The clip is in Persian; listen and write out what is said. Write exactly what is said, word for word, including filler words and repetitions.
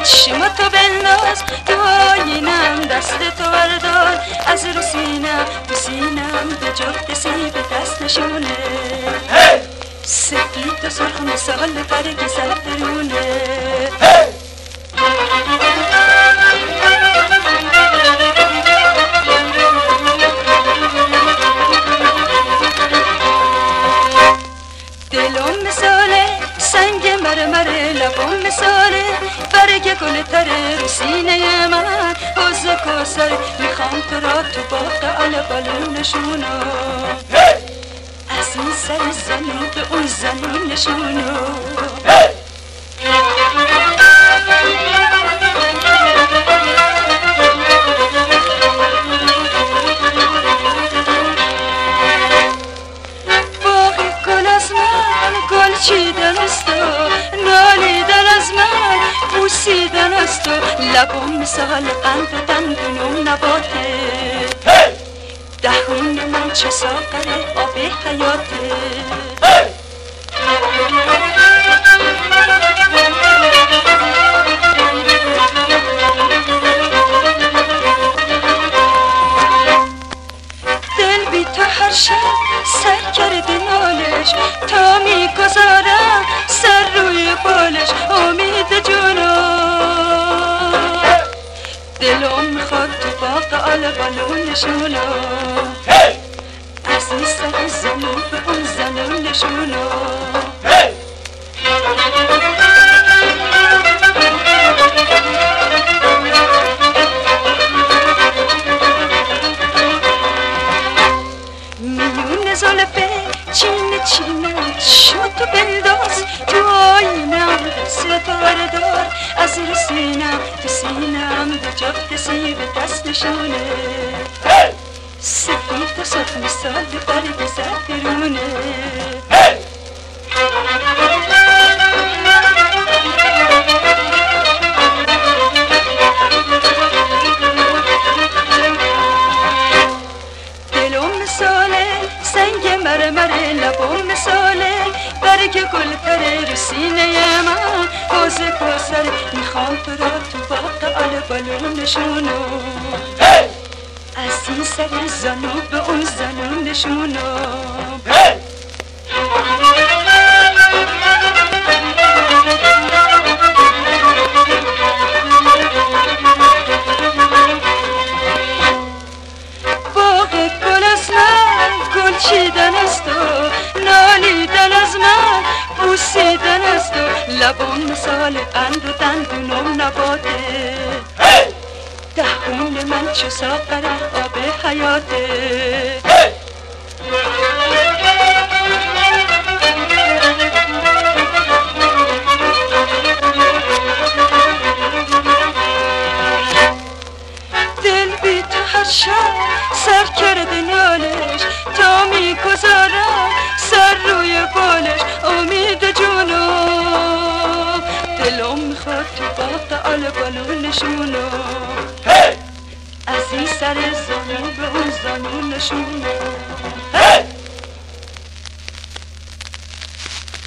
چشم تو بنداز تو آینم دست تو بردار از رو سینم تو سینم به جفت سیب دست نشونه سفید و سرخ مثال برگ زعفرونه دلم مثاله سنگ مرمره لبم مثاله برگ گل تره رو سینه من حوض کوثر میخوام تو را تو باغ البالو نشونو از این سر زنو به اون زنو نشونو باغ گل از من گل چیدن است و نالیدن از من بوسیدن است و لبم مثال قند و دندونم نباته دهون من چه ساغره آب حیاته دل بی تو هر شب سر کرده نالش تا میگذارم سر روی بالش امید جونم دلم میخواد تو باغ البالو نشونو از این سر زنو به اون زنو نشونو میون زلفه چین چینم چشم تو بنداز تو آینم دست تو بردار از رو سینم تو سینم به جفت سیب دست نشونه سفید و سرخ مثال برگ زعفرونه دلم مثاله سنگ مرمره لبم مثاله برگ گل تره رو سینه من حوض کوثر میخوام تو را تو باغ البالو نشونو از این سر زنو به اون زنو نشونو باغ گل از من گل چیدن است و نالیدن از من بوسیدن است و لبم مثال قند و دندونم نباته دهون من چو ساغره آب حیاته دل بی تو هر شب سر کرده نالش تا میگذارم سر روی بالش امید جونم دلم میخواد تو باغ البالو نشونو از این سر زنو به اون زنو نشونو